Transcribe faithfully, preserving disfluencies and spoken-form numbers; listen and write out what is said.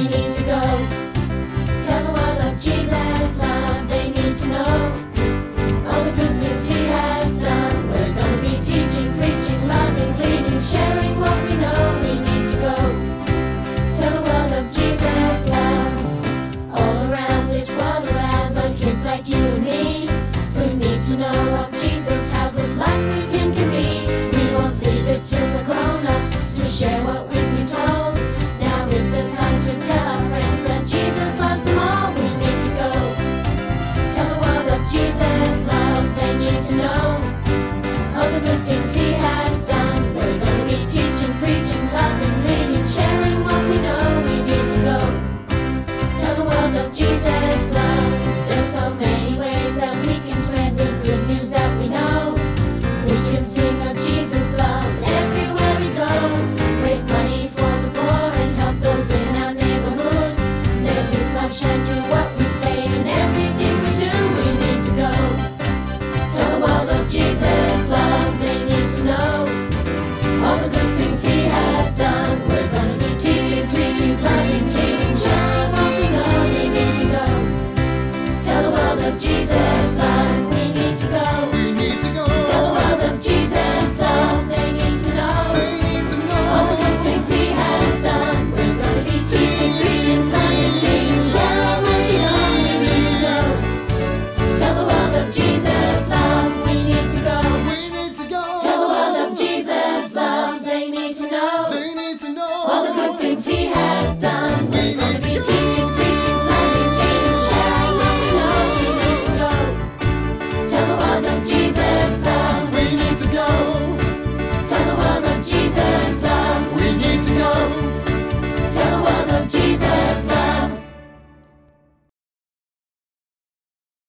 need to go. Tell the world of Jesus' love, they need to know all the good things He has done. We're gonna be teaching, preaching, loving, leading, sharing what we know. We need to go. Tell the world of Jesus' love. All around this world around on kids like you and me who need to know of